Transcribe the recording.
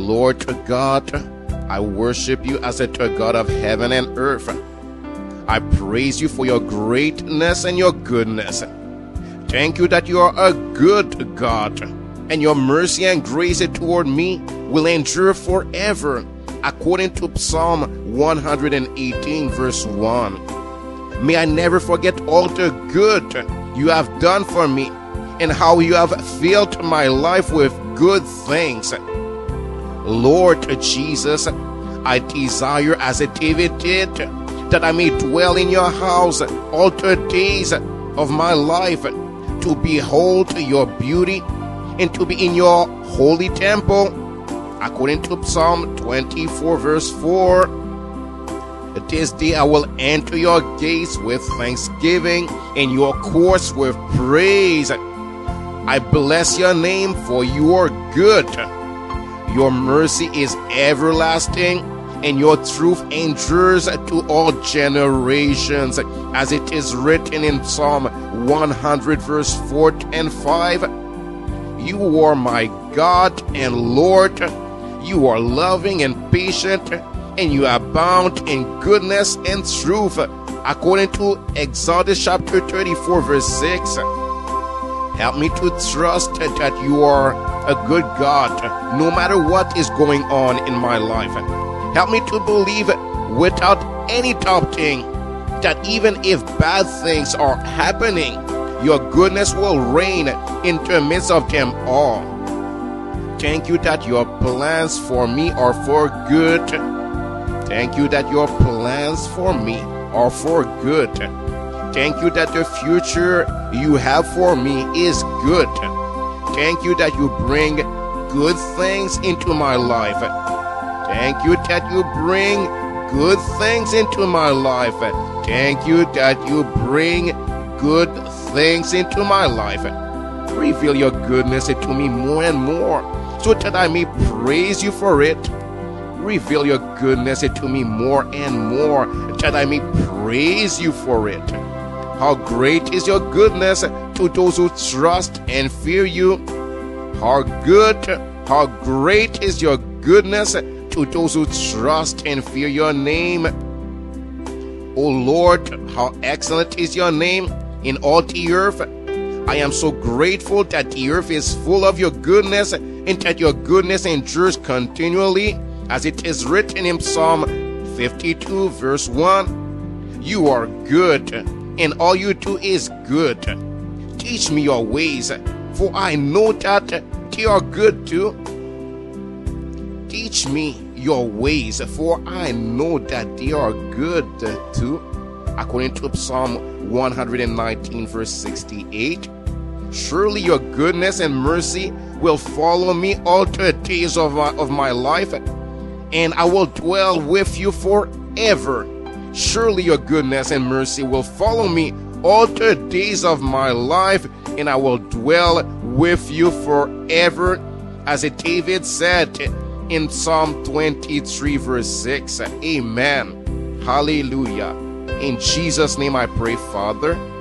Lord God, I worship you as the God of heaven and earth. I praise you for your greatness and your goodness. Thank you that you are a good God, and your mercy and grace toward me will endure forever, according to Psalm 118 verse 1. May I never forget all the good you have done for me and how you have filled my life with good things. Lord Jesus, I desire, as David did, that I may dwell in your house all the days of my life, to behold your beauty and to be in your holy temple, according to Psalm 24 verse 4. This day I will enter your gates with thanksgiving and your courts with praise. I bless your name, for you are good. Your mercy is everlasting, and your truth endures to all generations, as it is written in Psalm 100 verse 4 and 5. You are my God and Lord. You are loving and patient, and you abound in goodness and truth, according to Exodus chapter 34 verse 6. Help me to trust that you are a good God, no matter what is going on in my life. Help me to believe without any doubting that even if bad things are happening, your goodness will reign in the midst of them all. Thank you that your plans for me are for good. Thank you that your plans for me are for good. Thank you that the future you have for me is good. Thank you that you bring good things into my life. Thank you that you bring good things into my life. Thank you that you bring good things into my life. Reveal your goodness to me more and more, so that I may praise you for it. Reveal your goodness to me more and more, that I may praise you for it. How great is your goodness to those who trust and fear you. How great is your goodness to those who trust and fear your name. O Lord, how excellent is your name in all the earth. I am so grateful that the earth is full of your goodness, and that your goodness endures continually, as it is written in Psalm 52 verse 1. You are good, and all you do is good. Teach me your ways, for I know that they are good too. Teach me your ways, for I know that they are good too, according to Psalm 119 verse 68. Surely your goodness and mercy will follow me all the days of my life, and I will dwell with you forever. Surely your goodness and mercy will follow me all the days of my life, and I will dwell with you forever, as David said in Psalm 23 verse 6. Amen. Hallelujah. In Jesus' name I pray, Father.